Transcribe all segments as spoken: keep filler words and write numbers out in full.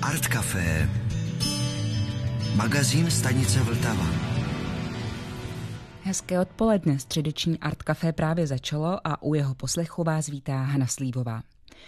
Art Café, magazín stanice Vltava. Hezké odpoledne, středeční Art Café právě začalo a u jeho poslechu vás vítá Hana Slívová.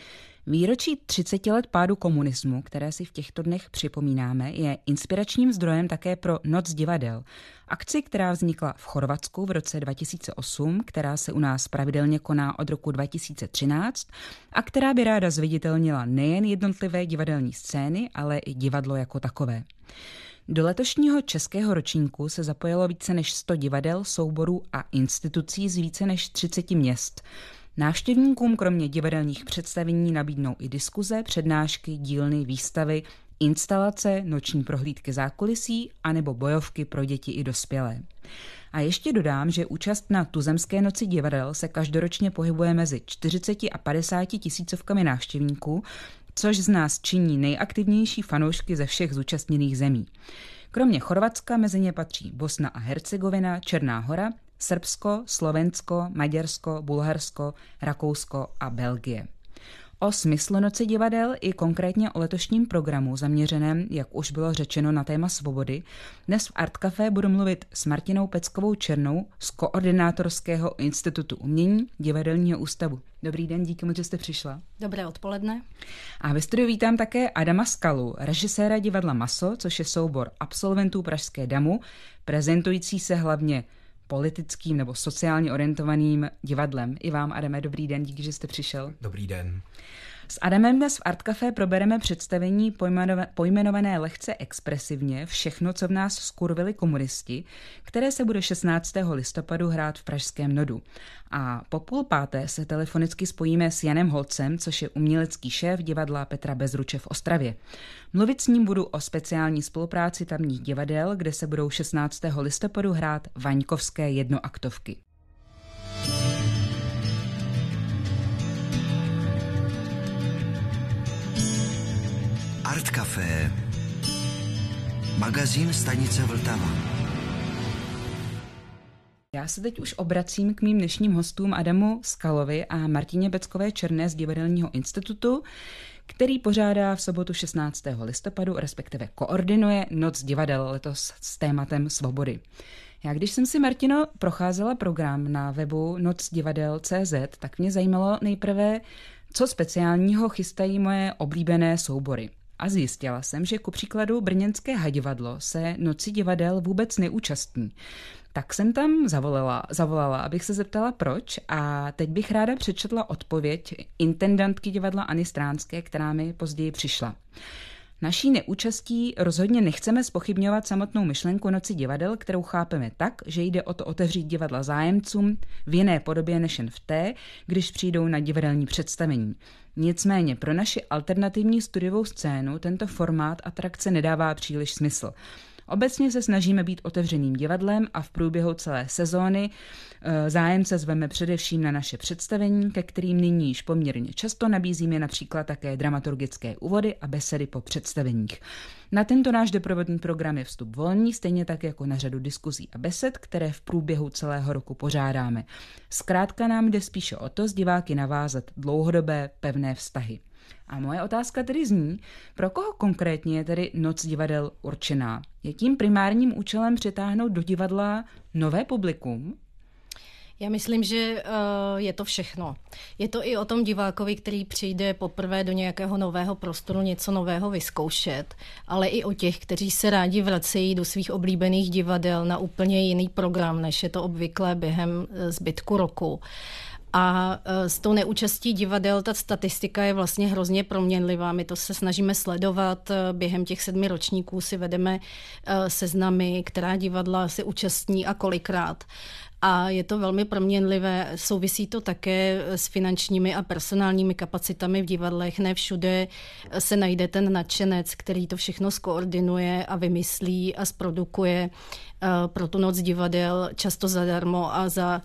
Výročí třiceti let pádu komunismu, které si v těchto dnech připomínáme, je inspiračním zdrojem také pro Noc divadel. Akci, která vznikla v Chorvatsku v roce dva tisíce osm, která se u nás pravidelně koná od roku dva tisíce třináct a která by ráda zviditelnila nejen jednotlivé divadelní scény, ale i divadlo jako takové. Do letošního českého ročníku se zapojilo více než sto divadel, souborů a institucí z více než třiceti měst. Návštěvníkům kromě divadelních představení nabídnou i diskuze, přednášky, dílny, výstavy, instalace, noční prohlídky zákulisí anebo bojovky pro děti i dospělé. A ještě dodám, že účast na tuzemské noci divadel se každoročně pohybuje mezi čtyřiceti a padesáti tisícovkami návštěvníků, což z nás činí nejaktivnější fanoušky ze všech zúčastněných zemí. Kromě Chorvatska mezi ně patří Bosna a Hercegovina, Černá Hora, Srbsko, Slovensko, Maďarsko, Bulharsko, Rakousko a Belgie. O smyslu Noci divadel i konkrétně o letošním programu zaměřeném, jak už bylo řečeno, na téma svobody, dnes v Art Café budu mluvit s Martinou Peckovou Černou z Koordinátorského institutu umění Divadelního ústavu. Dobrý den, díky moc, že jste přišla. Dobré odpoledne. A ve studiu vítám také Adama Skalu, režiséra divadla Maso, což je soubor absolventů Pražské Damu, prezentující se hlavně politickým nebo sociálně orientovaným divadlem. I vám, Adame, dobrý den, díky, že jste přišel. Dobrý den. S Adamem dnes v Art Café probereme představení pojmenované lehce expresivně Všechno, co v nás skurvili komunisti, které se bude šestnáctého listopadu hrát v pražském Nodu. A po půl páté se telefonicky spojíme s Janem Holcem, což je umělecký šéf divadla Petra Bezruče v Ostravě. Mluvit s ním budu o speciální spolupráci tamních divadel, kde se budou šestnáctého listopadu hrát vaňkovské jednoaktovky. Art Café, magazín stanice Vltava. Já se teď už obracím k mým dnešním hostům Adamu Skalovi a Martině Peckové Černé z Divadelního institutu, který pořádá v sobotu šestnáctého listopadu, respektive koordinuje Noc divadel letos s tématem svobody. Já když jsem si, Martino, procházela program na webu noc divadel tečka cé zet, tak mě zajímalo nejprve, co speciálního chystají moje oblíbené soubory. A zjistila jsem, že ku příkladu brněnské Hadivadlo se Noci divadel vůbec neúčastní. Tak jsem tam zavolala, zavolala, abych se zeptala proč, a teď bych ráda přečetla odpověď intendantky divadla Anny Stránské, která mi později přišla. Naší neúčastí rozhodně nechceme zpochybňovat samotnou myšlenku Noci divadel, kterou chápeme tak, že jde o to otevřít divadla zájemcům v jiné podobě než jen v té, když přijdou na divadelní představení. Nicméně pro naši alternativní studiovou scénu tento formát atrakce nedává příliš smysl. Obecně se snažíme být otevřeným divadlem a v průběhu celé sezóny zájemce zveme především na naše představení, ke kterým nyní již poměrně často nabízíme například také dramaturgické úvody a besedy po představeních. Na tento náš doprovodný program je vstup volný, stejně tak jako na řadu diskuzí a besed, které v průběhu celého roku pořádáme. Zkrátka nám jde spíše o to s diváky navázat dlouhodobé pevné vztahy. A moje otázka tedy zní, pro koho konkrétně je tedy Noc divadel určená? Je tím primárním účelem přitáhnout do divadla nové publikum? Já myslím, že uh, je to všechno. Je to i o tom divákovi, který přijde poprvé do nějakého nového prostoru něco nového vyzkoušet, ale i o těch, kteří se rádi vracejí do svých oblíbených divadel na úplně jiný program, než je to obvykle během zbytku roku. A s tou neúčastí divadel ta statistika je vlastně hrozně proměnlivá. My to se snažíme sledovat. Během těch sedmi ročníků si vedeme seznamy, která divadla se účastní a kolikrát. A je to velmi proměnlivé. Souvisí to také s finančními a personálními kapacitami v divadlech. Ne všude se najde ten nadšenec, který to všechno skoordinuje a vymyslí a zprodukuje pro tu Noc divadel často zadarmo a za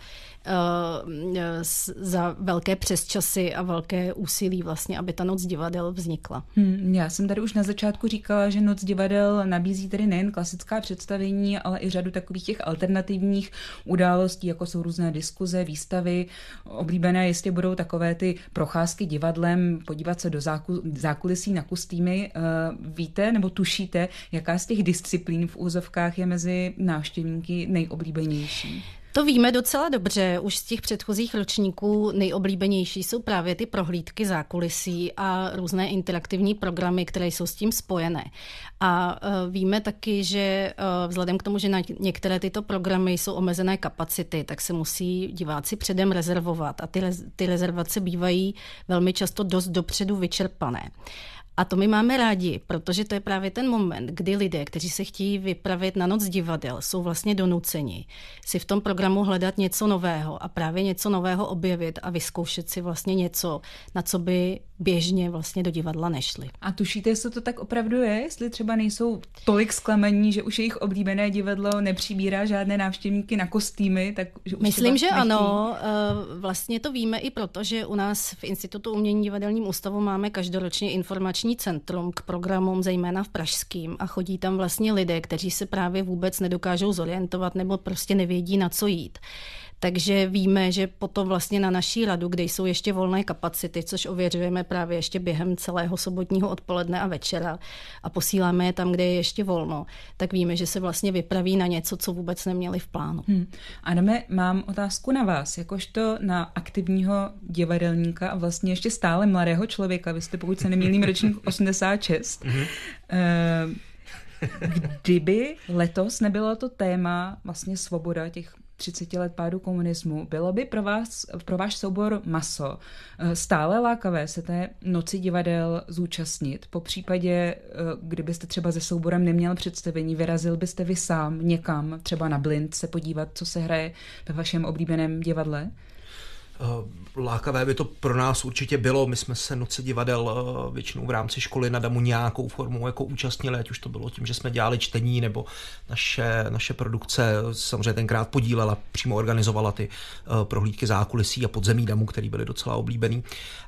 za velké přesčasy a velké úsilí vlastně, aby ta Noc divadel vznikla. Hmm, já jsem tady už na začátku říkala, že Noc divadel nabízí tedy nejen klasická představení, ale i řadu takových těch alternativních událostí, jako jsou různé diskuze, výstavy. Oblíbené jistě budou takové ty procházky divadlem, podívat se do zákulisí na kostýmy. Víte nebo tušíte, jaká z těch disciplín v úzovkách je mezi návštěvníky nejoblíbenější? To víme docela dobře. Už z těch předchozích ročníků nejoblíbenější jsou právě ty prohlídky zákulisí a různé interaktivní programy, které jsou s tím spojené. A víme taky, že vzhledem k tomu, že na některé tyto programy jsou omezené kapacity, tak se musí diváci předem rezervovat a ty, rez, ty rezervace bývají velmi často dost dopředu vyčerpané. A to my máme rádi, protože to je právě ten moment, kdy lidé, kteří se chtějí vypravit na Noc divadel, jsou vlastně donuceni si v tom programu hledat něco nového a právě něco nového objevit a vyzkoušet si vlastně něco, na co by běžně vlastně do divadla nešli. A tušíte, jestli to tak opravdu je? Jestli třeba nejsou tolik zklamaní, že už jejich oblíbené divadlo nepřibírá žádné návštěvníky na kostýmy, tak že už Myslím, že nechtějí. Ano. Vlastně to víme i proto, že u nás v Institutu umění divadelním ústavu máme každoročně informační centrum k programům, zejména v pražským, a chodí tam vlastně lidé, kteří se právě vůbec nedokážou zorientovat nebo prostě nevědí, na co jít. Takže víme, že potom vlastně na naší radu, kde jsou ještě volné kapacity, což ověřujeme právě ještě během celého sobotního odpoledne a večera a posíláme je tam, kde je ještě volno, tak víme, že se vlastně vypraví na něco, co vůbec neměli v plánu. Hmm. Adame, mám otázku na vás, jakožto na aktivního divadelníka a vlastně ještě stále mladého člověka. Vy jste, pokud se nemýlím, ročník osmdesát šest. Hmm. Kdyby letos nebylo to téma vlastně svoboda těch třicet let pádu komunismu, bylo by pro vás, pro váš soubor Maso stále lákavé se té Noci divadel zúčastnit? Po případě, kdybyste třeba se souborem neměl představení, vyrazil byste vy sám někam, třeba na Blind, se podívat, co se hraje ve vašem oblíbeném divadle? Lákavé by to pro nás určitě bylo. My jsme se Noci divadel většinou v rámci školy na Damu nějakou formou jako účastnili, ať už to bylo tím, že jsme dělali čtení, nebo naše, naše produkce samozřejmě tenkrát podílela, přímo organizovala ty prohlídky zákulisí a podzemí Damu, který byly docela oblíbený.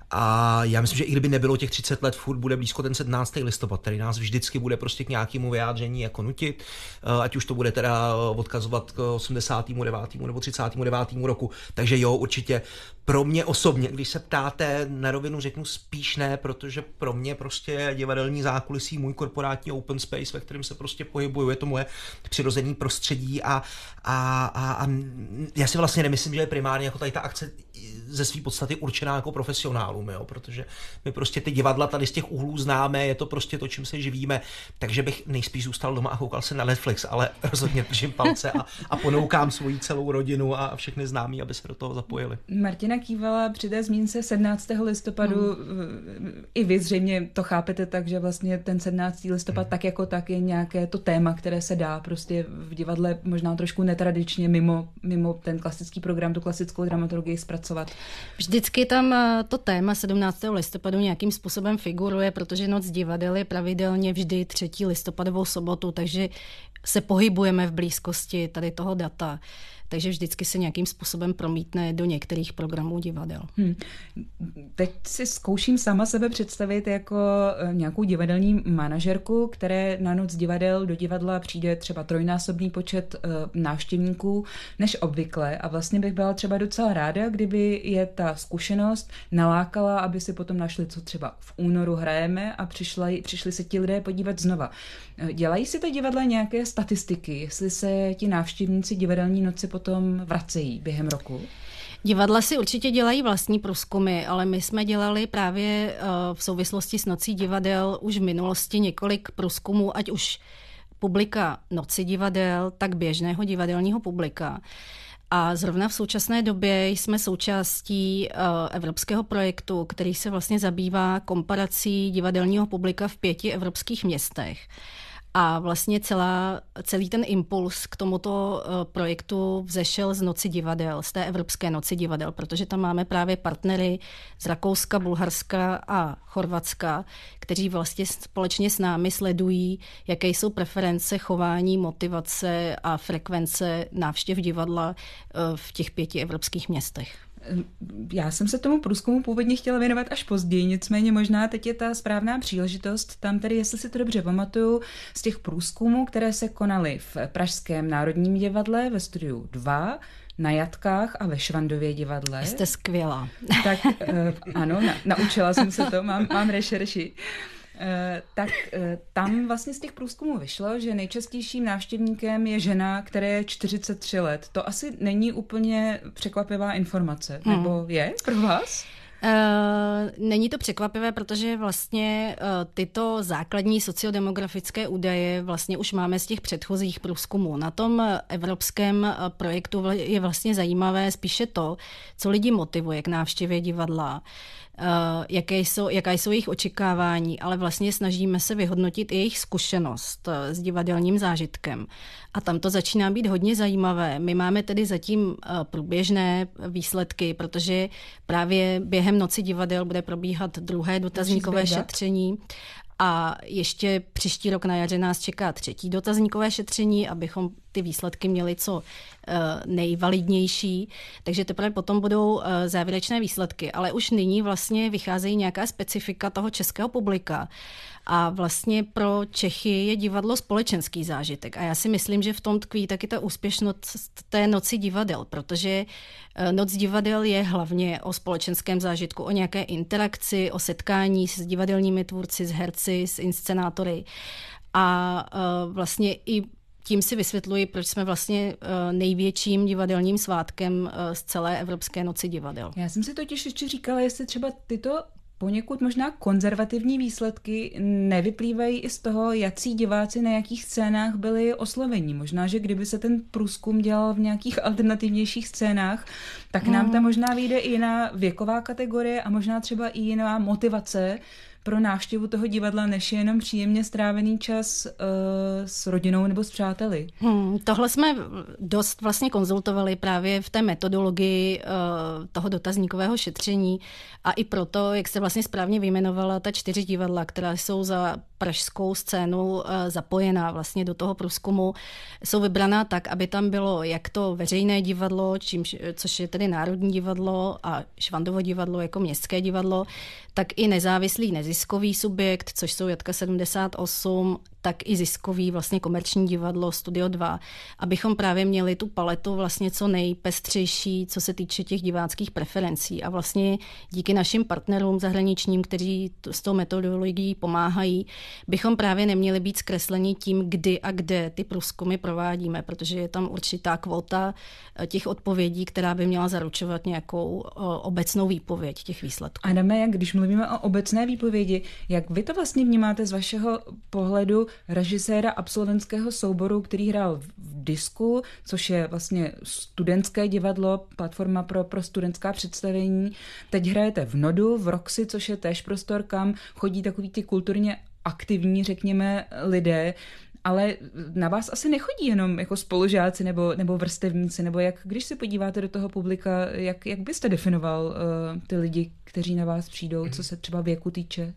A já myslím, že i kdyby nebylo těch třicet let, furt bude blízko ten sedmnáctého listopad, který nás vždycky bude prostě k nějakému vyjádření jako nutit, ať už to bude teda odkazovat k osmdesátému devátému nebo třicátému devátému roku. Takže jo, určitě pro mě osobně, když se ptáte na rovinu, řeknu spíš ne, protože pro mě prostě divadelní zákulisí, můj korporátní open space, ve kterém se prostě pohybuju, je to moje přirozené prostředí a, a, a, a já si vlastně nemyslím, že je primárně jako tady ta akce ze své podstaty určená jako profesionálům, jo, protože my prostě ty divadla tady z těch úhlů známe, je to prostě to, čím se živíme, takže bych nejspíš zůstal doma a koukal se na Netflix, ale rozhodně držím palce a, a ponoukám svoji celou rodinu a všechny známí, aby se do toho zapojili. Martina kývala při té zmínce sedmnáctého listopadu, hmm. i vy zřejmě to chápete tak, že vlastně ten sedmnáctého listopad hmm. tak jako tak je nějaké to téma, které se dá prostě v divadle možná trošku netradičně mimo, mimo ten klasický program, tu klasickou dramaturgii zpracovat. Vždycky tam to téma sedmnáctého listopadu nějakým způsobem figuruje, protože Noc divadel je pravidelně vždy třetí listopadovou sobotu, takže se pohybujeme v blízkosti tady toho data. Takže vždycky se nějakým způsobem promítne do některých programů divadel. Hmm. Teď si zkouším sama sebe představit jako nějakou divadelní manažerku, které na Noc divadel do divadla přijde třeba trojnásobný počet uh, návštěvníků než obvykle a vlastně bych byla třeba docela ráda, kdyby je ta zkušenost nalákala, aby si potom našli, co třeba v únoru hrajeme a přišli, přišli se ti lidé podívat znova. Dělají si to divadla nějaké statistiky, jestli se ti návštěvníci divadelní noci potom vracejí během roku? Divadla si určitě dělají vlastní průzkumy, ale my jsme dělali právě v souvislosti s Nocí divadel už v minulosti několik průzkumů, ať už publika Noci divadel, tak běžného divadelního publika. A zrovna v současné době jsme součástí uh, evropského projektu, který se vlastně zabývá komparací divadelního publika v pěti evropských městech. A vlastně celá, celý ten impuls k tomuto projektu vzešel z Noci divadel, z té Evropské noci divadel, protože tam máme právě partnery z Rakouska, Bulharska a Chorvatska, kteří vlastně společně s námi sledují, jaké jsou preference, chování, motivace a frekvence návštěv divadla v těch pěti evropských městech. Já jsem se tomu průzkumu původně chtěla věnovat až později, nicméně možná teď je ta správná příležitost. Tam tedy, jestli si to dobře pamatuju, z těch průzkumů, které se konaly v Pražském národním divadle ve studiu dva, na Jatkách a ve Švandově divadle. Jste skvělá. Tak ano, na, naučila jsem se to, mám, mám rešerši. Tak tam vlastně z těch průzkumů vyšlo, že nejčastějším návštěvníkem je žena, která je čtyřicet tři let. To asi není úplně překvapivá informace, hmm. nebo je pro vás? Uh, není to překvapivé, protože vlastně uh, tyto základní sociodemografické údaje vlastně už máme z těch předchozích průzkumů. Na tom evropském uh, projektu je vlastně zajímavé spíše to, co lidi motivuje k návštěvě divadla, uh, jaké jsou, jaká jsou jejich očekávání, ale vlastně snažíme se vyhodnotit i jejich zkušenost uh, s divadelním zážitkem. A tam to začíná být hodně zajímavé. My máme tedy zatím průběžné výsledky, protože právě během Noci divadel bude probíhat druhé dotazníkové šetření a ještě příští rok na jaře nás čeká třetí dotazníkové šetření, abychom ty výsledky měli co nejvalidnější. Takže teprve potom budou závěrečné výsledky. Ale už nyní vlastně vycházejí nějaká specifika toho českého publika. A vlastně pro Čechy je divadlo společenský zážitek. A já si myslím, že v tom tkví taky ta úspěšnost té Noci divadel, protože Noc divadel je hlavně o společenském zážitku, o nějaké interakci, o setkání s divadelními tvůrci, s herci, s inscenátory. A vlastně i tím si vysvětluji, proč jsme vlastně největším divadelním svátkem z celé Evropské Noci divadel. Já jsem si totiž ještě říkala, jestli třeba tyto poněkud možná konzervativní výsledky nevyplývají i z toho, jací diváci na jakých scénách byli osloveni. Možná, že kdyby se ten průzkum dělal v nějakých alternativnějších scénách, tak nám tam možná vyjde i jiná věková kategorie a možná třeba i jiná motivace pro návštěvu toho divadla, než je jenom příjemně strávený čas uh, s rodinou nebo s přáteli. Hmm, tohle jsme dost vlastně konzultovali právě v té metodologii uh, toho dotazníkového šetření a i proto, jak se vlastně správně vyjmenovala ta čtyři divadla, která jsou za pražskou scénu uh, zapojená vlastně do toho průzkumu, jsou vybraná tak, aby tam bylo jak to veřejné divadlo, čímž, což je tedy Národní divadlo a Švandovo divadlo jako městské divadlo, tak i nezávislý neziskový subjekt, což jsou Jatka sedmdesát osm, tak i ziskový vlastně komerční divadlo Studio dva, abychom právě měli tu paletu vlastně co nejpestřejší, co se týče těch diváckých preferencí. A vlastně díky našim partnerům zahraničním, kteří s tou metodologií pomáhají, bychom právě neměli být zkresleni tím, kdy a kde ty průzkumy provádíme, protože je tam určitá kvota těch odpovědí, která by měla zaručovat nějakou obecnou výpověď těch výsledků. Adame, jak když mluvíme o obecné výpovědi, jak vy to vlastně vnímáte z vašeho pohledu režiséra absolventského souboru, který hrál v Disku, což je vlastně studentské divadlo, platforma pro, pro studentská představení. Teď hrajete v Nodu, v Roxy, což je též prostor, kam chodí takový ty kulturně aktivní, řekněme, lidé, ale na vás asi nechodí jenom jako spolužáci nebo, nebo vrstevníci, nebo jak, když se podíváte do toho publika, jak, jak byste definoval uh, ty lidi, kteří na vás přijdou, co se třeba věku týče?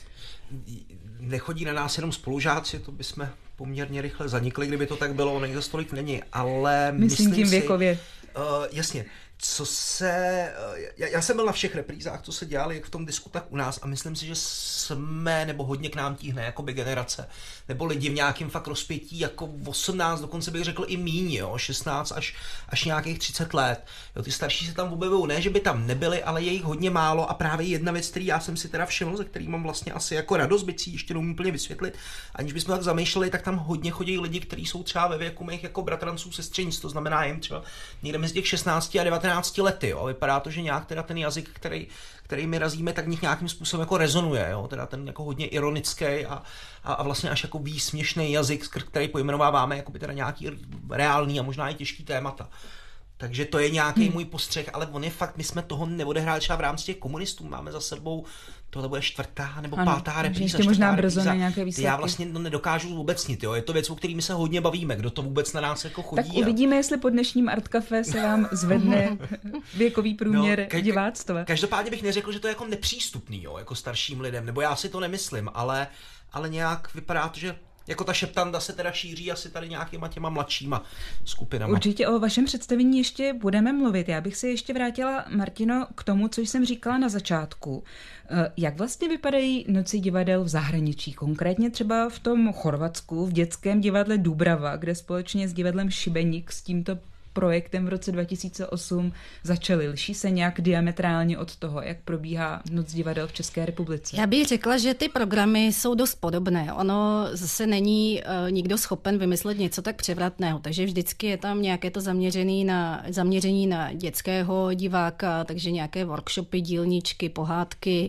Nechodí na nás jenom spolužáci, to bychom poměrně rychle zanikli, kdyby to tak bylo, ono jich zase tolik není, ale myslím, myslím tím si, věkově. Uh, jasně, co se, uh, já, já jsem byl na všech reprízách, co se dělali, jak v tom Disku, tak u nás a myslím si, že jsme, nebo hodně k nám tíhne, jakoby generace, nebo lidi v nějakém fakt rozpětí, jako osmnáct, dokonce bych řekl i míň, jo, šestnáct až, až nějakých třicet let. Jo, ty starší se tam objevují, ne, že by tam nebyli, ale je jich hodně málo a právě jedna věc, který já jsem si teda všiml, ze který mám vlastně asi jako radost, byť si ještě neumím úplně vysvětlit, aniž bychom tak zamýšleli, tak tam hodně chodí lidi, kteří jsou třeba ve věku mých jako bratranců, sestřenic, to znamená jim třeba někde mezi těch šestnácti a devatenácti lety, jo. Vypadá to, že nějak teda ten jazyk, který, který my razíme, tak v nich nějakým způsobem jako rezonuje, jo. Teda ten jako hodně ironický a, a, a vlastně až jako výsměšný jazyk, který pojmenováváme jako by teda nějaký reálný a možná i těžký témata. Takže to je nějaký hmm. můj postřeh, ale on je fakt, my jsme toho neodehráli třeba v rámci těch komunistů, máme za sebou, tohle bude čtvrtá nebo ano, pátá repríza. Ještě možná brzo na nějaké výsledky. Já vlastně to nedokážu obecnit, jo. Je to věc, o kterými se hodně bavíme, kdo to vůbec na nás jako chodí. Tak uvidíme, a... jestli po dnešním Art Café se vám zvedne věkový průměr no, ka- diváctva. Každopádně bych neřekl, že to je jako nepřístupný, jo, jako starším lidem, nebo já si to nemyslím, ale, ale nějak vypadá to, že jako ta šeptanda se teda šíří asi tady nějakýma těma mladšíma skupinama. Určitě o vašem představení ještě budeme mluvit. Já bych se ještě vrátila, Martino, k tomu, co jsem říkala na začátku. Jak vlastně vypadají noci divadel v zahraničí? Konkrétně třeba v tom Chorvatsku, v dětském divadle Dubrava, kde společně s divadlem Šibenik s tímto projektem v roce dva tisíce osm začaly. Liší se nějak diametrálně od toho, jak probíhá Noc divadel v České republice? Já bych řekla, že ty programy jsou dost podobné. Ono zase není uh, nikdo schopen vymyslet něco tak převratného, takže vždycky je tam nějaké to zaměření na, zaměření na dětského diváka, takže nějaké workshopy, dílničky, pohádky,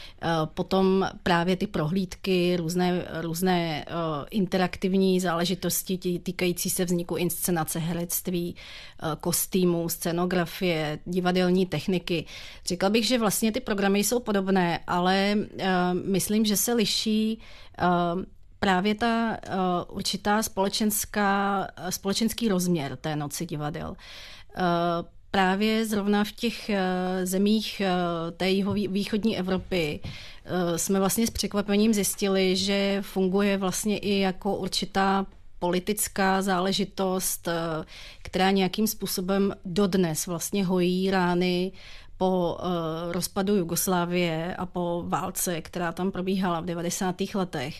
potom právě ty prohlídky, různé, různé uh, interaktivní záležitosti týkající se vzniku inscenace, herectví, uh, kostýmů, scenografie, divadelní techniky. Řekla bych, že vlastně ty programy jsou podobné, ale uh, myslím, že se liší uh, právě ta uh, určitá společenská, uh, společenský rozměr té noci divadel. Uh, Právě zrovna v těch zemích té jihovýchodní Evropy jsme vlastně s překvapením zjistili, že funguje vlastně i jako určitá politická záležitost, která nějakým způsobem dodnes vlastně hojí rány po rozpadu Jugoslávie a po válce, která tam probíhala v devadesátých letech.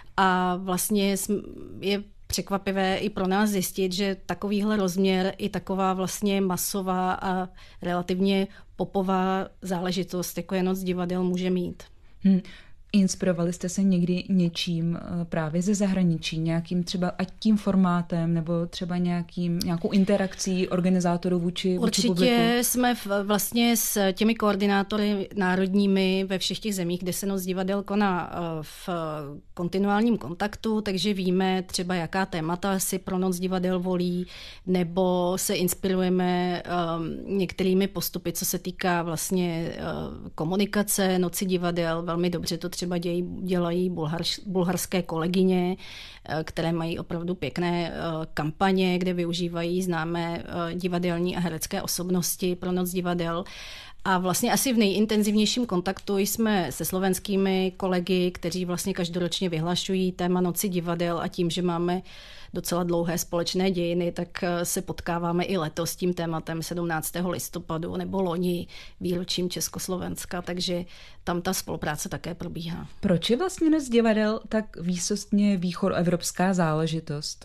A vlastně je překvapivé i pro nás zjistit, že takovýhle rozměr i taková vlastně masová a relativně popová záležitost, jako je Noc divadel, může mít. Hmm. Inspirovali jste se někdy něčím právě ze zahraničí, nějakým třeba ať tím formátem, nebo třeba nějakým, nějakou interakcí organizátorů vůči, vůči publiku? Určitě jsme v, vlastně s těmi koordinátory národními ve všech těch zemích, kde se Noc divadel koná v kontinuálním kontaktu, takže víme třeba, jaká témata si pro Noc divadel volí, nebo se inspirujeme um, některými postupy, co se týká vlastně uh, komunikace Noci divadel. Velmi dobře to třeba dějí, dělají bulharš, bulharské kolegyně, které mají opravdu pěkné kampaně, kde využívají známé divadelní a herecké osobnosti pro Noc divadel. A vlastně asi v nejintenzivnějším kontaktu jsme se slovenskými kolegy, kteří vlastně každoročně vyhlašují téma Noci divadel, a tím, že máme docela dlouhé společné dějiny, tak se potkáváme i letos s tím tématem sedmnáctého listopadu nebo loni výročím Československa, takže tam ta spolupráce také probíhá. Proč je vlastně Noc divadel tak výsostně východoevropská záležitost?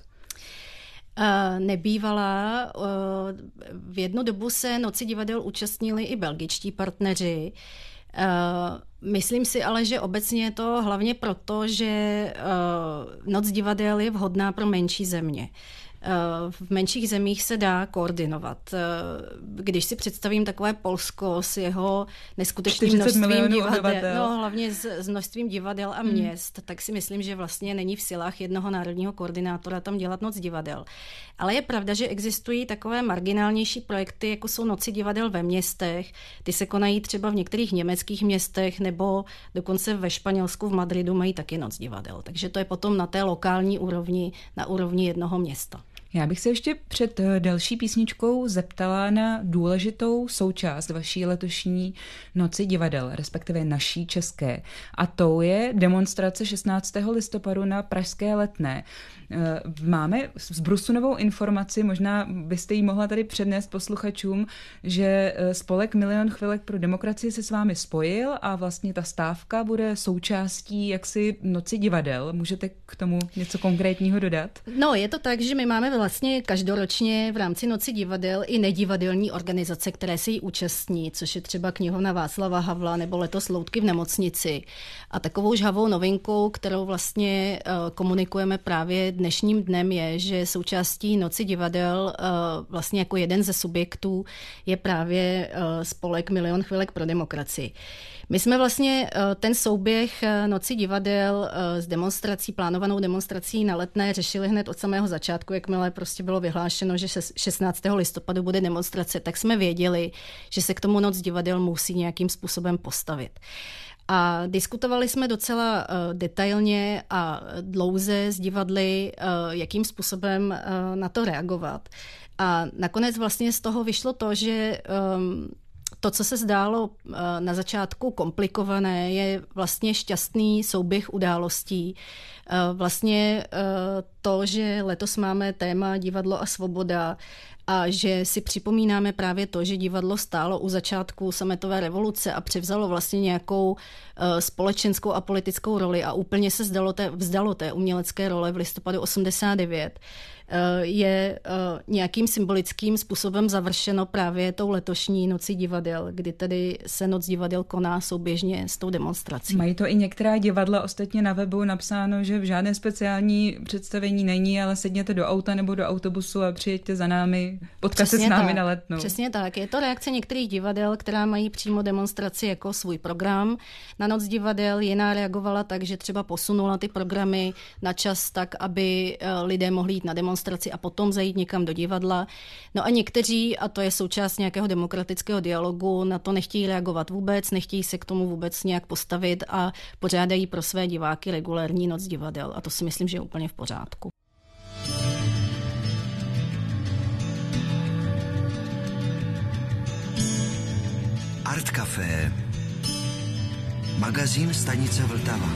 Nebývala. V jednu dobu se Noci divadel účastnili i belgičtí partneři. Myslím si ale, že obecně je to hlavně proto, že Noc divadel je vhodná pro menší země. V menších zemích se dá koordinovat. Když si představím takové Polsko s jeho neskutečným množstvím divadel, no, hlavně s, s množstvím divadel a měst, hmm. tak si myslím, že vlastně není v silách jednoho národního koordinátora tam dělat Noc divadel. Ale je pravda, že existují takové marginálnější projekty, jako jsou Noci divadel ve městech. Ty se konají třeba v některých německých městech, nebo dokonce ve Španělsku, v Madridu mají taky Noc divadel. Takže to je potom na té lokální úrovni, na úrovni jednoho města. Já bych se ještě před další písničkou zeptala na důležitou součást vaší letošní Noci divadel, respektive naší české. A tou je demonstrace šestnáctého listopadu na Pražské Letné. Máme zbrusunovou informaci, možná byste ji mohla tady přednést posluchačům, že spolek Milion chvilek pro demokracii se s vámi spojil a vlastně ta stávka bude součástí jaksi Noci divadel. Můžete k tomu něco konkrétního dodat? No, je to tak, že my máme vlastně každoročně v rámci Noci divadel i nedivadelní organizace, které se jí účastní, což je třeba knihovna Václava Havla nebo letos Loutky v nemocnici. A takovou žhavou novinkou, kterou vlastně uh, komunikujeme právě dnešním dnem, je, že součástí Noci divadel uh, vlastně jako jeden ze subjektů je právě uh, spolek Milion chvilek pro demokracii. My jsme vlastně ten souběh Noci divadel s demonstrací, plánovanou demonstrací na Letné řešili hned od samého začátku, jakmile prostě bylo vyhlášeno, že šestnáctého listopadu bude demonstrace, tak jsme věděli, že se k tomu Noc divadel musí nějakým způsobem postavit. A diskutovali jsme docela uh, detailně a dlouze s divadly, uh, jakým způsobem uh, na to reagovat. A nakonec vlastně z toho vyšlo to, že um, to, co se zdálo uh, na začátku komplikované, je vlastně šťastný souběh událostí. Uh, vlastně uh, to, že letos máme téma Divadlo a svoboda, a že si připomínáme právě to, že divadlo stálo u začátku sametové revoluce a převzalo vlastně nějakou uh, společenskou a politickou roli a úplně se vzdalo té, vzdalo té umělecké role v listopadu osmdesát devět, uh, je uh, nějakým symbolickým způsobem završeno právě tou letošní Nocí divadel, kdy tedy se Noc divadel koná souběžně s tou demonstrací. Mají to i některá divadla, ostatně na webu napsáno, že v žádné speciální představení není, ale sedněte do auta nebo do autobusu a přijeďte za námi, potkat se s námi tak, na Letnou. Přesně tak. Je to reakce některých divadel, která mají přímo demonstraci jako svůj program. Na Noc divadel jiná reagovala tak, že třeba posunula ty programy na čas tak, aby lidé mohli jít na demonstraci a potom zajít někam do divadla. No a někteří, a to je součást nějakého demokratického dialogu, na to nechtějí reagovat vůbec, nechtějí se k tomu vůbec nějak postavit a pořádají pro své diváky regulérní Noc divadel. A to si myslím, že je úplně v pořádku. Art Café, magazín stanice Vltava.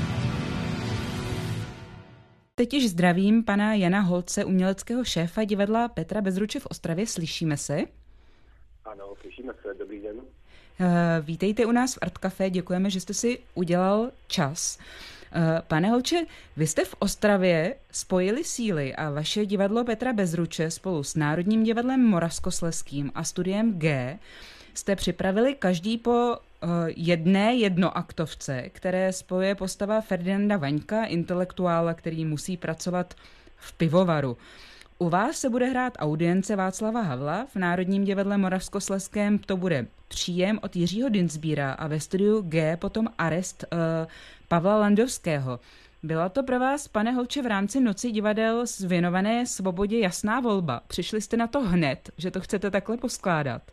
Teď již zdravím pana Jana Holce, uměleckého šéfa divadla Petra Bezruče v Ostravě. Slyšíme se? Ano, slyšíme se. Dobrý den. Vítejte u nás v Art Café, děkujeme, že jste si udělal čas. Pane Holče, vy jste v Ostravě spojili síly a vaše divadlo Petra Bezruče spolu s Národním divadlem Moravskoslezským a Studiem G jste připravili každý po jedné jednoaktovce, které spojuje postava Ferdinanda Vaňka, intelektuála, který musí pracovat v pivovaru. U vás se bude hrát audience Václava Havla, v Národním divadle Moravskoslezském to bude Příjem od Jiřího Dinsbíra a ve studiu G potom Arest uh, Pavla Landovského. Byla to pro vás, pane Holče, v rámci Noci divadel věnované svobodě jasná volba? Přišli jste na to hned, že to chcete takhle poskládat?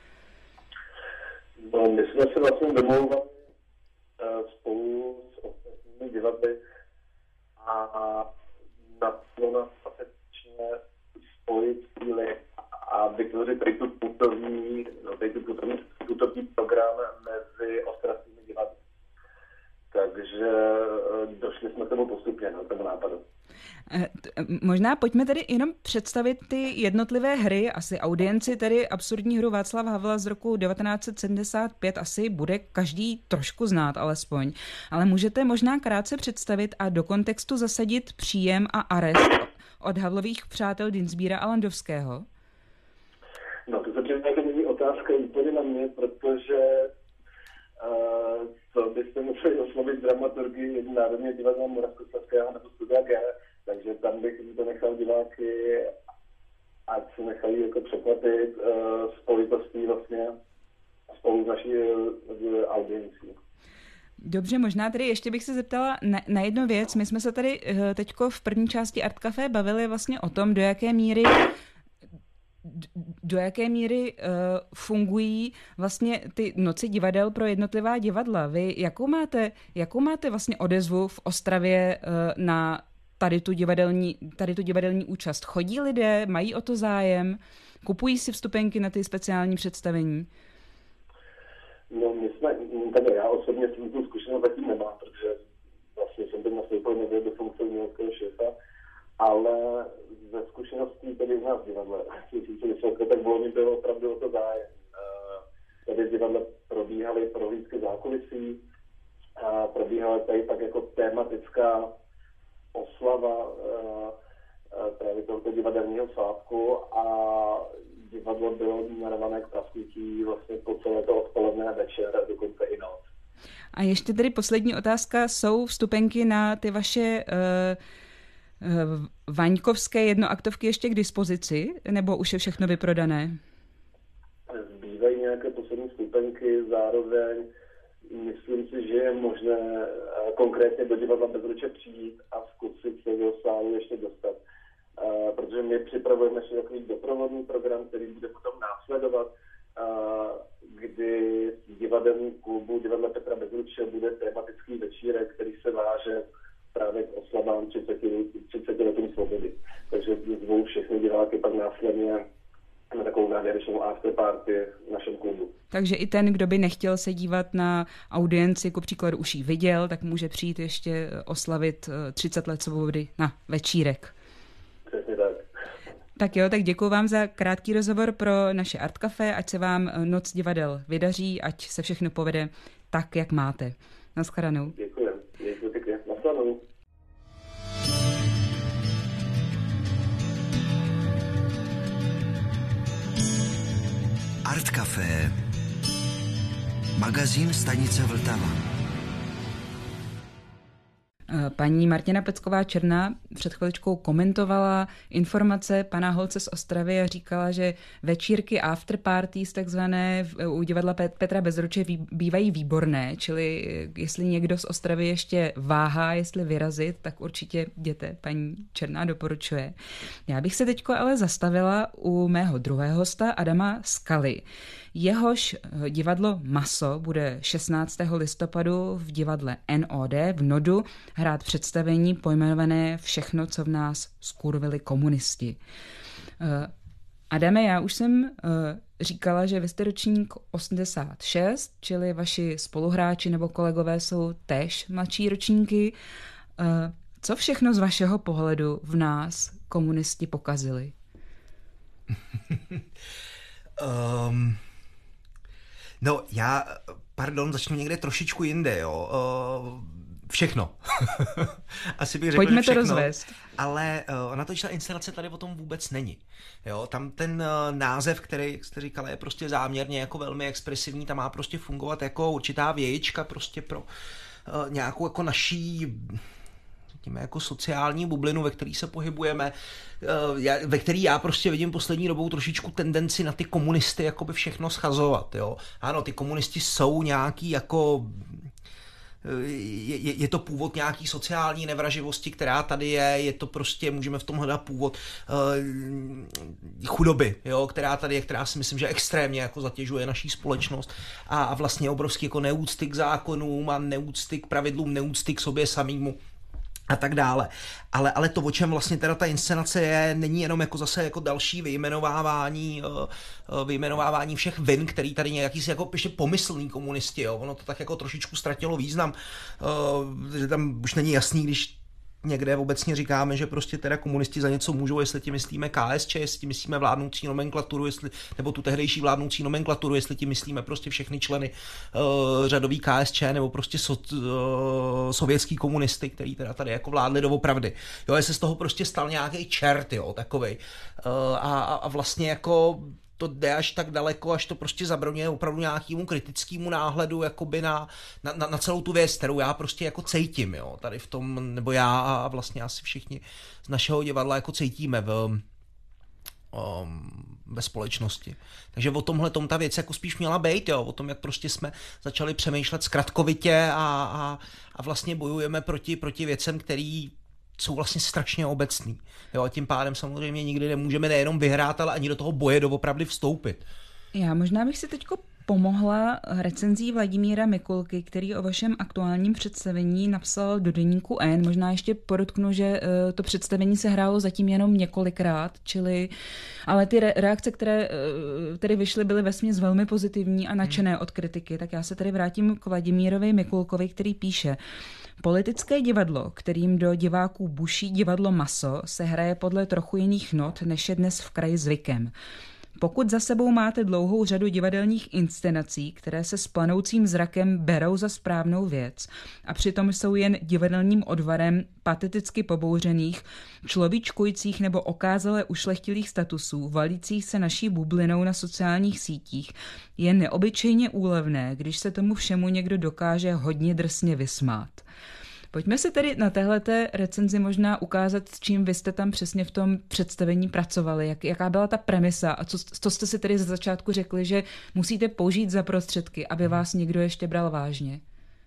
No, my jsme se vlastně domlouvali uh, spolu s ostatními divadly a napadlo nás patřičně spojit síly a vytvořit tady tu putovní, no, tady tu putovní, putovní program mezi ostravskými divadly. Takže uh, došli jsme k tomu postupně, no, tomu nápadu. Možná pojďme tedy jenom představit ty jednotlivé hry, asi audienci, tedy absurdní hru Václava Havla z roku devatenáct set sedmdesát pět asi bude každý trošku znát alespoň, ale můžete možná krátce představit a do kontextu zasadit Příjem a Arest od Havlových přátel Dinsbíra a Landovského? No to zatím není otázka úplně na mě, protože uh, co byste museli oslovit dramaturgy Národního divadla Moravskoslezského nebo Studia G, takže tam bych to nechal diváky, ať se nechají jako překvapit uh, spojitostí vlastně spolu s naší uh, audiencí. Dobře, možná tedy ještě bych se zeptala na, na jednu věc. My jsme se tady uh, teďko v první části Art Café bavili vlastně o tom, do jaké míry do jaké míry uh, fungují vlastně ty Noci divadel pro jednotlivá divadla. Vy jakou máte, jakou máte vlastně odezvu v Ostravě uh, na tady tu divadelní, tady tu divadelní účast? Chodí lidé, mají o to zájem, kupují si vstupenky na ty speciální představení? No my jsme, teda já osobně jsem tu zkušenost zatím nemám, protože vlastně jsem teď nastoupil nově do funkce uměleckého šéfa, ale ze zkušeností tady u nás v divadle, tak bylo mi bylo opravdu o to zájem. Tady v divadle probíhaly prohlídky zákulisí, probíhala tady tak jako tematická oslava právě tohoto divadelního svátku a divadlo bylo narvané k prasknutí vlastně po celé to odpoledne a večer a dokonce i noc. A ještě tedy poslední otázka, jsou vstupenky na ty vaše uh, uh, vaňkovské jednoaktovky ještě k dispozici, nebo už je všechno vyprodané? Zbývají nějaké poslední vstupenky, zároveň myslím si, že je možné konkrétně do divadla Bezruče přijít a zkusit se do sálu ještě dostat. Protože my připravujeme ještě takový doprovodný program, který bude potom následovat, kdy v divadelním klubu Divadla Petra Bezruče bude tematický večírek, který se váže právě k oslavám třiceti letům svobody. Takže zvou všechny diváky pak následně na takovou závěrečnou afterparty v našem klubu. Takže i ten, kdo by nechtěl se dívat na audienci, ku příkladu už ji viděl, tak může přijít ještě oslavit třicet let svobody na večírek. Přesně tak. Tak jo, tak děkuji vám za krátký rozhovor pro naše Art Café, ať se vám Noc divadel vydaří, ať se všechno povede tak, jak máte. Naschledanou. Děkuji. Děkuji pěkně. Naschledanou. Art Café, magazín stanice Vltava. Paní Martina Pecková-Černá před chviličkou komentovala informace pana Holce z Ostravy a říkala, že večírky after parties takzvané u divadla Petra Bezruče bývají výborné, čili jestli někdo z Ostravy ještě váhá, jestli vyrazit, tak určitě jděte, paní Černá doporučuje. Já bych se teďko ale zastavila u mého druhého hosta Adama Skaly. Jehož divadlo Maso bude šestnáctého listopadu v divadle N O D v Nodu hrát představení pojmenované Všechno, co v nás skurvili komunisti. Adame, já už jsem říkala, že vy jste ročník osmdesát šest, čili vaši spoluhráči nebo kolegové jsou též mladší ročníky. Co všechno z vašeho pohledu v nás komunisti pokazili? um... No, já, pardon, začnu někde trošičku jinde, jo. Uh, všechno. Asi bych řekl, Pojďme všechno, to rozvést. Ale uh, ona totiž ta inscenace tady o tom vůbec není. Jo, tam ten uh, název, který, jak jste říkala, je prostě záměrně jako velmi expresivní, tam má prostě fungovat jako určitá vějička prostě pro uh, nějakou jako naší jako sociální bublinu, ve který se pohybujeme, ve který já prostě vidím poslední dobou trošičku tendenci na ty komunisty jakoby všechno schazovat, jo. Ano, ty komunisti jsou nějaký jako je, je, je to původ nějaký sociální nevraživosti, která tady je, je to prostě, můžeme v tom hledat původ uh, chudoby, jo, která tady je, která si myslím, že extrémně jako zatěžuje naší společnost a, a vlastně obrovský jako neúcty k zákonům a neúcty k pravidlům, neúcty k sobě samýmu a tak dále. Ale, ale to, o čem vlastně teda ta inscenace je, není jenom jako zase jako další vyjmenovávání, vyjmenovávání všech vin, který tady nějaký si jako ještě pomyslný komunisti, jo. Ono to tak jako trošičku ztratilo význam, že tam už není jasný, když někde obecně říkáme, že prostě teda komunisti za něco můžou, jestli tím myslíme K S Č, jestli tím myslíme vládnoucí nomenklaturu, jestli, nebo tu tehdejší vládnoucí nomenklaturu, jestli tím myslíme prostě všechny členy uh, řadový K S Č, nebo prostě so, uh, sovětský komunisty, který teda tady jako vládli doopravdy. Jo, jestli z toho prostě stal nějaký čert, jo, takovej. Uh, a, a vlastně jako to jde až tak daleko, až to prostě zabraňuje opravdu nějakému kritickému náhledu jakoby na, na, na celou tu věc, kterou já prostě jako cítím, jo, tady v tom, nebo já a vlastně asi všichni z našeho divadla jako cítíme v, um, ve společnosti. Takže o tomhle tom ta věc jako spíš měla být, jo, o tom, jak prostě jsme začali přemýšlet zkratkovitě a, a, a vlastně bojujeme proti, proti věcem, který jsou vlastně strašně obecný. Jo, a tím pádem samozřejmě nikdy nemůžeme nejenom vyhrát, ale ani do toho boje doopravdy vstoupit. Já možná bych si teďko pomohla recenzí Vladimíra Mikulky, který o vašem aktuálním představení napsal do deníku N. Možná ještě podotknu, že to představení se hrálo zatím jenom několikrát, čili, ale ty reakce, které tedy vyšly, byly vesměs velmi pozitivní a nadšené od kritiky. Tak já se tedy vrátím k Vladimírovi Mikulkovi, který píše: Politické divadlo, kterým do diváků buší divadlo Maso, se hraje podle trochu jiných not, než je dnes v kraji zvykem. Pokud za sebou máte dlouhou řadu divadelních inscenací, které se s planoucím zrakem berou za správnou věc a přitom jsou jen divadelním odvarem pateticky pobouřených, človíčkujících nebo okázale ušlechtilých statusů, valících se naší bublinou na sociálních sítích, je neobyčejně úlevné, když se tomu všemu někdo dokáže hodně drsně vysmát. Pojďme si tedy na téhleté recenzi možná ukázat, s čím vy jste tam přesně v tom představení pracovali, jak, jaká byla ta premisa a co, co jste si tedy ze začátku řekli, že musíte použít za prostředky, aby vás někdo ještě bral vážně.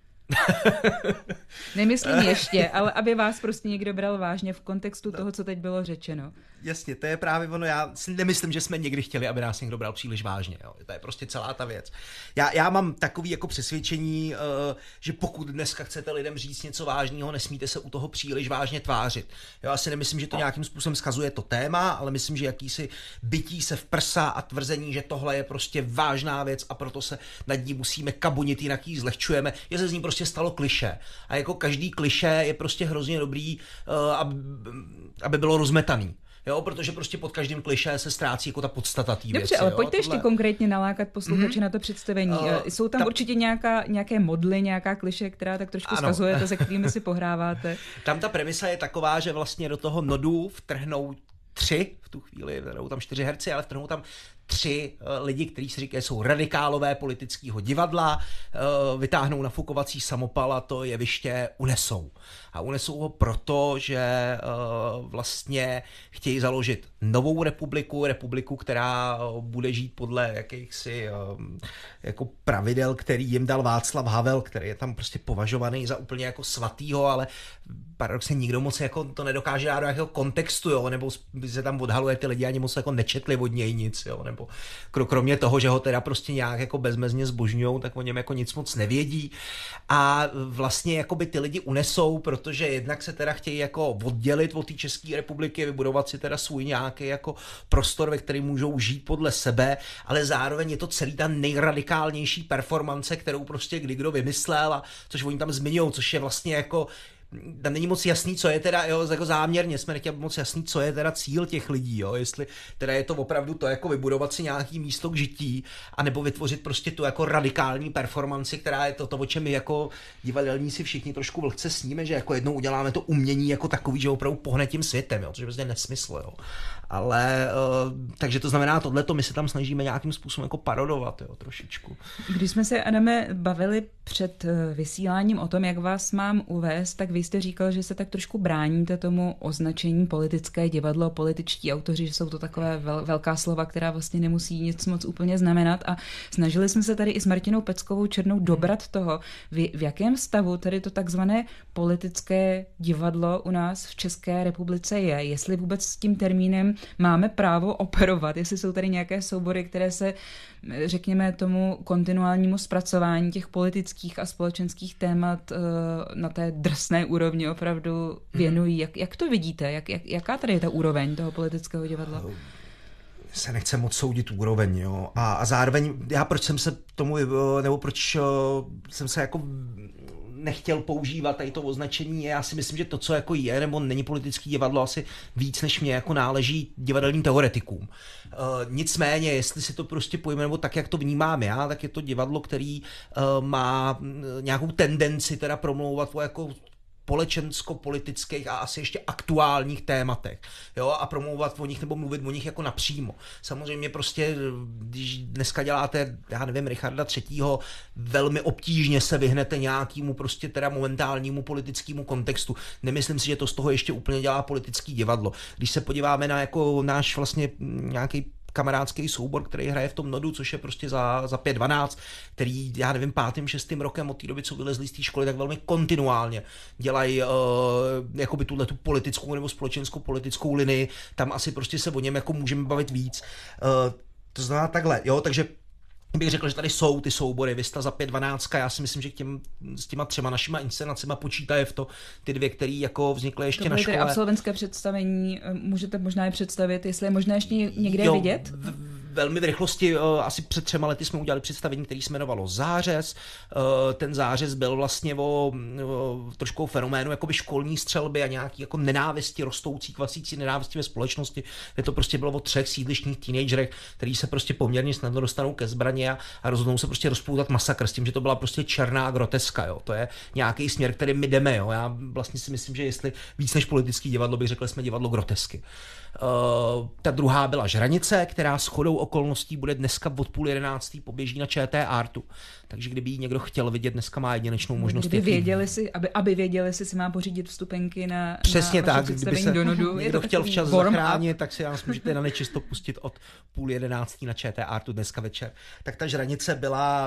Nemyslím ještě, ale aby vás prostě někdo bral vážně v kontextu toho, co teď bylo řečeno. Jasně, to je právě ono, já si nemyslím, že jsme někdy chtěli, aby nás někdo bral příliš vážně, jo. To je prostě celá ta věc. Já, já mám takový jako přesvědčení, uh, že pokud dneska chcete lidem říct něco vážného, nesmíte se u toho příliš vážně tvářit. Jo, já si nemyslím, že to nějakým způsobem schazuje to téma, ale myslím, že jakýsi bytí se v prsa a tvrzení, že tohle je prostě vážná věc a proto se nad ní musíme kabunit, jinak ji zlehčujeme, že se z ní prostě stalo klišé. A jako každý klišé je prostě hrozně dobrý, uh, aby, aby bylo rozmetaný. Jo, protože prostě pod každým klišé se ztrácí jako ta podstata té věci. Dobře, ale jo? pojďte Tohle... ještě konkrétně nalákat posluchače mm-hmm. na to představení. Uh, Jsou tam ta... určitě nějaká, nějaké modly, nějaká kliše, která tak trošku skazujete, se kterými si pohráváte. Tam ta premisa je taková, že vlastně do toho nodu vtrhnou tři, v tu chvíli vtrhnou tam čtyři herci, ale vtrhnou tam tři uh, lidi, kteří si říkají, jsou radikálové politického divadla, uh, vytáhnou nafukovací samopal a to jeviště unesou. A unesou ho proto, že uh, vlastně chtějí založit novou republiku, republiku, která uh, bude žít podle jakýchsi uh, jako pravidel, který jim dal Václav Havel, který je tam prostě považovaný za úplně jako svatýho, ale paradoxně nikdo moc jako to nedokáže dát do jakého kontextu, jo, nebo se tam odhaluje, ty lidi ani moc jako nečetli od něj nic, jo, nebo kromě toho, že ho teda prostě nějak jako bezmezně zbožňujou, tak o něm jako nic moc nevědí a vlastně jakoby ty lidi unesou, protože jednak se teda chtějí jako oddělit od té České republiky, vybudovat si teda svůj nějaký jako prostor, ve kterém můžou žít podle sebe, ale zároveň je to celý ta nejradikálnější performance, kterou prostě kdy kdo vymyslel a což oni tam zmiňují, což je vlastně jako tam není moc jasný, co je teda, jo, jako záměrně jsme nechtěli moc jasný, co je teda cíl těch lidí, jo, jestli teda je to opravdu to jako vybudovat si nějaký místo k žití, anebo vytvořit prostě tu jako radikální performanci, která je to, to o čem my jako divadelníci všichni trošku vlhce sníme, že jako jednou uděláme to umění jako takový, že opravdu pohne tím světem, jo, což je prostě nesmysl, jo. Ale, uh, takže to znamená, tohleto my se tam snažíme nějakým způsobem jako parodovat, jo, trošičku. Když jsme se, Adame, bavili před vysíláním o tom, jak vás mám uvést, tak vy jste říkal, že se tak trošku bráníte tomu označení politické divadlo, političtí autoři, že jsou to takové vel, velká slova, která vlastně nemusí nic moc úplně znamenat a snažili jsme se tady i s Martinou Peckovou Černou dobrat toho, v, v jakém stavu tady to takzvané politické divadlo u nás v České republice je, jestli vůbec s tím termínem máme právo operovat, jestli jsou tady nějaké soubory, které se, řekněme, tomu kontinuálnímu zpracování těch politických a společenských témat na té drsné úrovni opravdu věnují. Jak, jak to vidíte? Jak, jak, jaká tady je ta úroveň toho politického divadla? Se nechce moc soudit úroveň, jo. A, a zároveň, já proč jsem se tomu, nebo proč jsem se jako nechtěl používat tady to označení, já si myslím, že to, co jako je, nebo není politický divadlo, asi víc než mě jako náleží divadelním teoretikům. Uh, nicméně, jestli si to prostě pojme, nebo tak, jak to vnímám já, tak je to divadlo, který uh, má nějakou tendenci teda promlouvat o jako společensko-politických a asi ještě aktuálních tématech, jo, a promlouvat o nich nebo mluvit o nich jako napřímo. Samozřejmě prostě, když dneska děláte, já nevím, Richarda třetího, velmi obtížně se vyhnete nějakému prostě teda momentálnímu politickému kontextu. Nemyslím si, že to z toho ještě úplně dělá politický divadlo. Když se podíváme na jako náš vlastně nějaký kamarádský soubor, který hraje v tom Nodu, což je prostě za, za pět dvanáct, který, já nevím, pátým, šestým rokem od té doby, co vylezli z té školy, tak velmi kontinuálně dělají uh, jakoby tuhle tu politickou nebo společenskou politickou linii, tam asi prostě se o něm jako můžeme bavit víc. Uh, to znamená takhle, jo, takže bych řekl, že tady jsou ty soubory, Vista za pět dvanáct, já si myslím, že k těm, s těma třema našima inscenacema počítají v to ty dvě, které jako vznikly ještě Tohle na škole. Tohle absolventské představení, můžete možná je představit, jestli je možné ještě někde jo, vidět? V, velmi v rychlosti, asi před třema lety jsme udělali představení, který se jmenovalo Zářez. Ten zářez byl vlastně o, o trošku fenoménu jakoby školní střelby a nějaký jako nenávisti, rostoucí, kvasící nenávisti ve společnosti. Je to prostě bylo o třech sídlišních teenagerech, který se prostě poměrně snadno dostanou ke zbraně a, a rozhodnou se prostě rozpoutat masakr s tím, že to byla prostě černá groteska. Jo. To je nějaký směr, který my jdeme. Jo. Já vlastně si myslím, že jestli víc než politický divadlo, bych řekl, jsme divadlo grotesky. Uh, ta druhá byla Žranice, která shodou okolností bude dneska od půl jedenáctý poběží na ČT Artu. Takže kdyby ji někdo chtěl vidět, dneska má jedinečnou možnost. Kdyby věděli si, aby, aby věděli si, si má pořídit vstupenky na, přesně na tak, kdyby se do Nodu. někdo chtěl včas zachránit, tak si nás můžete na nečisto pustit od půl jedenáctý na ČT Artu dneska večer. Tak ta žranice byla,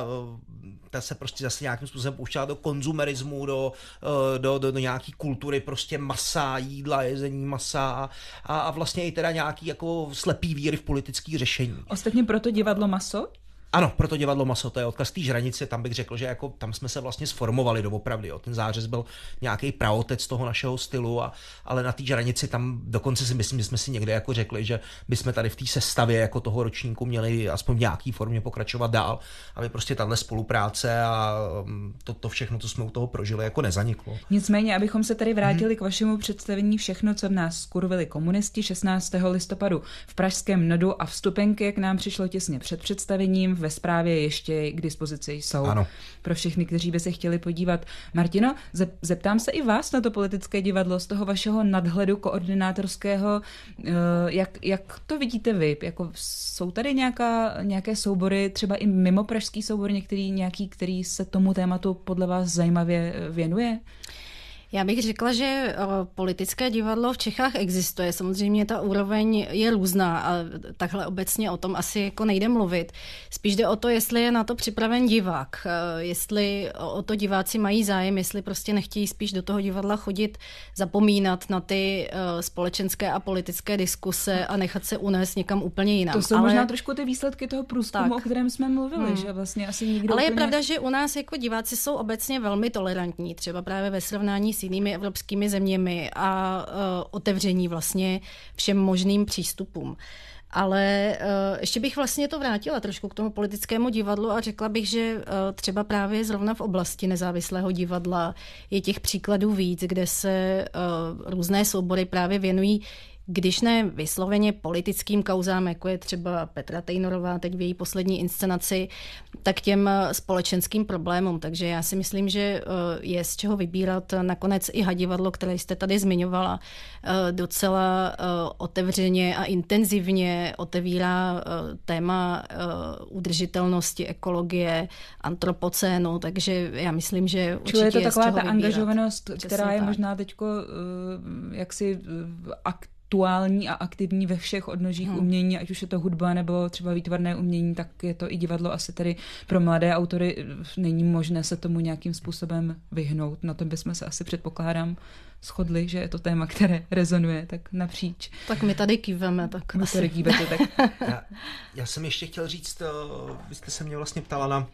ta se prostě zase nějakým způsobem pouštěla do konzumerismu, do, do, do, do nějaký kultury prostě masa, jídla, jezení masa a, a vlastně i teda nějaký jako slepý víry v politický řešení. Ostatně proto divadlo Maso? Ano, proto divadlo Maso, to je odkaz té žranice, tam bych řekl, že jako tam jsme se vlastně sformovali doopravdy, jo. Ten Zářez byl nějaký praotec toho našeho stylu, a, ale na té žranici tam dokonce si myslím, že jsme si někde jako řekli, že bychom tady v té sestavě jako toho ročníku měli aspoň v nějaký formě pokračovat dál, aby prostě tahle spolupráce a to, to všechno, co jsme u toho prožili, jako nezaniklo. Nicméně, abychom se tady vrátili hmm. k vašemu představení Všechno, co v nás skurvili komunisti šestnáctého listopadu v pražském Nodu a vstupenky, jak nám přišlo těsně před představením, ve zprávě ještě k dispozici jsou. Ano. Pro všechny, kteří by se chtěli podívat. Martino, zeptám se i vás na to politické divadlo z toho vašeho nadhledu koordinátorského. Jak, jak to vidíte vy? Jako, jsou tady nějaká, nějaké soubory, třeba i mimo pražský soubor, některý nějaký, který se tomu tématu podle vás zajímavě věnuje? Já bych řekla, že politické divadlo v Čechách existuje. Samozřejmě ta úroveň je různá a takhle obecně o tom asi jako nejde mluvit. Spíš jde o to, jestli je na to připraven divák, jestli o to diváci mají zájem, jestli prostě nechtějí spíš do toho divadla chodit, zapomínat na ty společenské a politické diskuse a nechat se unést někam úplně jinam. To jsou Ale... možná trošku ty výsledky toho průzkumu, tak. o kterém jsme mluvili, hmm. že vlastně asi nikdo Ale úplně... je pravda, že u nás jako diváci jsou obecně velmi tolerantní, třeba právě ve srovnání s jinými evropskými zeměmi a uh, otevření vlastně všem možným přístupům. Ale uh, ještě bych vlastně to vrátila trošku k tomu politickému divadlu a řekla bych, že uh, třeba právě zrovna v oblasti nezávislého divadla je těch příkladů víc, kde se uh, různé soubory právě věnují, když ne vysloveně politickým kauzám, jako je třeba Petra Tejnorová teď v její poslední inscenaci, tak těm společenským problémům. Takže já si myslím, že je z čeho vybírat. Nakonec i Hadivadlo, které jste tady zmiňovala, docela otevřeně a intenzivně otevírá téma udržitelnosti, ekologie, antropocénu, takže já myslím, že určitě je, to je z čeho taková ta vybírat. angažovanost, Přesně která je tak. možná teďko jaksi akt aktuální a aktivní ve všech odnožích hmm. umění, ať už je to hudba nebo třeba výtvarné umění, tak je to i divadlo asi tedy pro mladé autory není možné se tomu nějakým způsobem vyhnout. Na tom bychom se asi předpokládám shodli, že je to téma, které rezonuje tak napříč. Tak my tady kýveme. Tak my tady kývete, tak. Já, já jsem ještě chtěl říct, vy jste se mě vlastně ptala na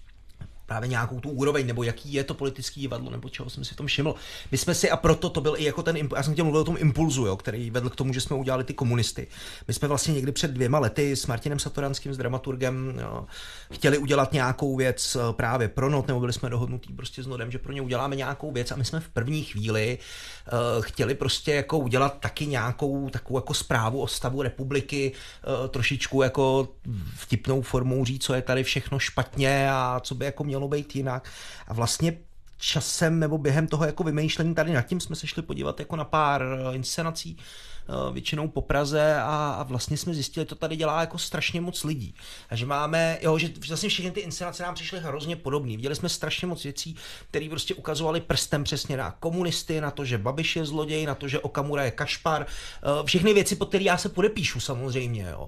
právě nějakou tu úroveň, nebo jaký je to politický divadlo, nebo čeho jsem si v tom všiml. My jsme si, a proto to byl i jako ten, já jsem chtěl mluvit o tom impulzu, jo, který vedl k tomu, že jsme udělali ty komunisty. My jsme vlastně někdy před dvěma lety s Martinem Satoranským, s dramaturgem, jo, chtěli udělat nějakou věc právě pro Nod, nebo byli jsme dohodnutí prostě s Nodem, že pro ně uděláme nějakou věc a my jsme v první chvíli uh, chtěli prostě jako udělat taky nějakou takovou jako zprávu o stavu republiky, uh, trošičku jako vtipnou formou říct, co je tady všechno špatně a co by jako mělo být jinak. A vlastně časem nebo během toho jako vymýšlení tady nad tím jsme se šli podívat jako na pár inscenací, většinou po Praze a, a vlastně jsme zjistili, že to tady dělá jako strašně moc lidí. A že máme, jo, že vlastně všechny ty inscenace nám přišly hrozně podobný. Viděli jsme strašně moc věcí, které prostě ukazovaly prstem přesně na komunisty, na to, že Babiš je zloděj, na to, že Okamura je kašpar. Všechny věci, pod které já se podepíšu samozřejmě, jo.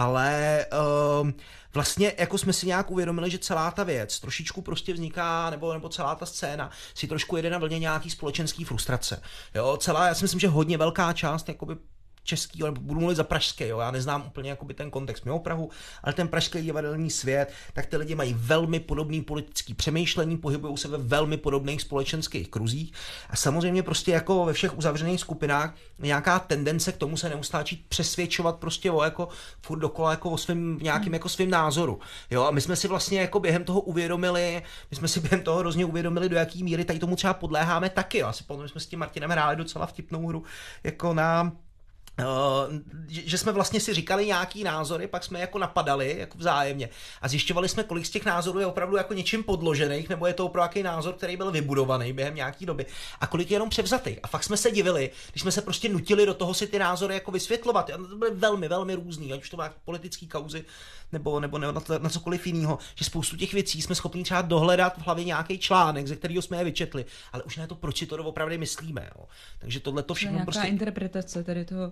Ale um, vlastně jako jsme si nějak uvědomili, že celá ta věc trošičku prostě vzniká, nebo, nebo celá ta scéna si trošku jede na vlně nějaký společenský frustrace. Jo, celá, já si myslím, že hodně velká část jakoby český, nebo budu mluvit za pražské, jo, já neznám úplně jakoby ten kontext mimo Prahu, ale ten pražský divadelní svět, tak ty lidi mají velmi podobný politický přemýšlení, pohybují se ve velmi podobných společenských kruzích a samozřejmě prostě jako ve všech uzavřených skupinách nějaká tendence k tomu se neustále přesvědčovat prostě o jako furt dokola jako o svým nějakým jako svým názoru. Jo, a my jsme si vlastně jako během toho uvědomili, my jsme si během toho hrozně uvědomili, do jaký míry tady tomu třeba podléháme taky, jo. Asi potom jsme s tím Martinem hráli docela vtipnou hru jako na Uh, že jsme vlastně si říkali nějaký názory, pak jsme jako napadali jako vzájemně a zjišťovali jsme, kolik z těch názorů je opravdu jako něčím podložených, nebo je to opravdu nějaký názor, který byl vybudovaný během nějaký doby a kolik je jenom převzatý. A fakt jsme se divili, když jsme se prostě nutili do toho si ty názory jako vysvětlovat. A to byly velmi, velmi různý, ať už to má politický kauzy nebo, nebo, nebo na, na cokoliv jiného, že spoustu těch věcí jsme schopni třeba dohledat v hlavě nějaký článek, ze kterého jsme je vyčetli, ale už ne to, proč si to opravdu myslíme. Jo. Takže tohle to všechno nějaká prostě interpretace tady toho.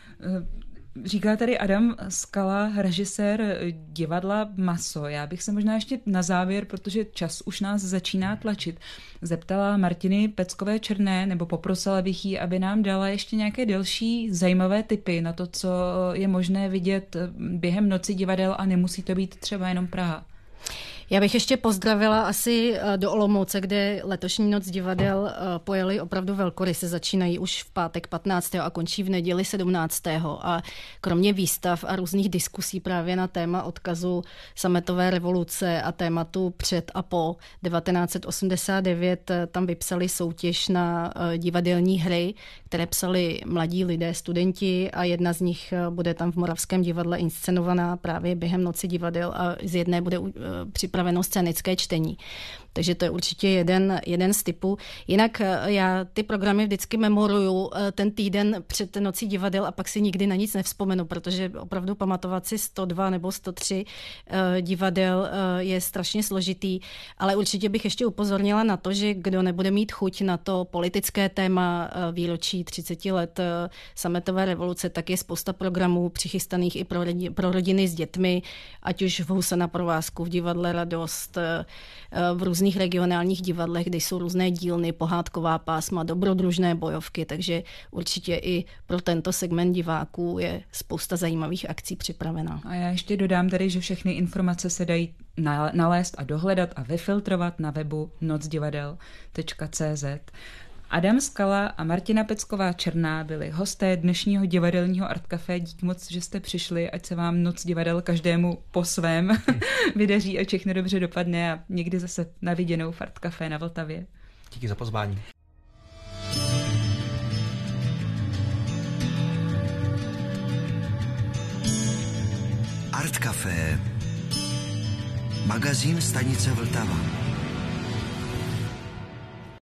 Říká tady Adam Skala, režisér divadla Maso. Já bych se možná ještě na závěr, protože čas už nás začíná tlačit, zeptala Martiny Peckové Černé, nebo poprosila bych jí, aby nám dala ještě nějaké další zajímavé tipy na to, co je možné vidět během Noci divadel a nemusí to být třeba jenom Praha. Já bych ještě pozdravila asi do Olomouce, kde letošní Noc divadel pojeli opravdu velkoryse. Začínají už v pátek patnáctého a končí v neděli sedmnáctého A kromě výstav a různých diskusí právě na téma odkazu sametové revoluce a tématu před a po devatenáct set osmdesát devět tam vypsali soutěž na divadelní hry, které psali mladí lidé, studenti, a jedna z nich bude tam v Moravském divadle inscenovaná právě během Noci divadel a z jedné bude připraveno scénické čtení. Takže to je určitě jeden, jeden z typů. Jinak já ty programy vždycky memoruju ten týden před Nocí divadel a pak si nikdy na nic nevzpomenu, protože opravdu pamatovat si sto dva nebo sto tři divadel je strašně složitý, ale určitě bych ještě upozornila na to, že kdo nebude mít chuť na to politické téma výročí třicet let sametové revoluce, tak je spousta programů přichystaných i pro, pro rodiny s dětmi, ať už v Huse na provázku, v divadle Radost, v různých regionálních divadlech, kde jsou různé dílny, pohádková pásma, dobrodružné bojovky, takže určitě i pro tento segment diváků je spousta zajímavých akcí připravena. A já ještě dodám tady, že všechny informace se dají nalézt a dohledat a vyfiltrovat na webu noc divadel tečka cé zet. Adam Skala a Martina Pecková Černá byli hosté dnešního divadelního Art Café. Díky moc, že jste přišli, ať se vám Noc divadel každému po svém vydaří a všechno dobře dopadne a někdy zase na viděnou v Art Café na Vltavě. Díky za pozvání. Art Café, magazín stanice Vltava.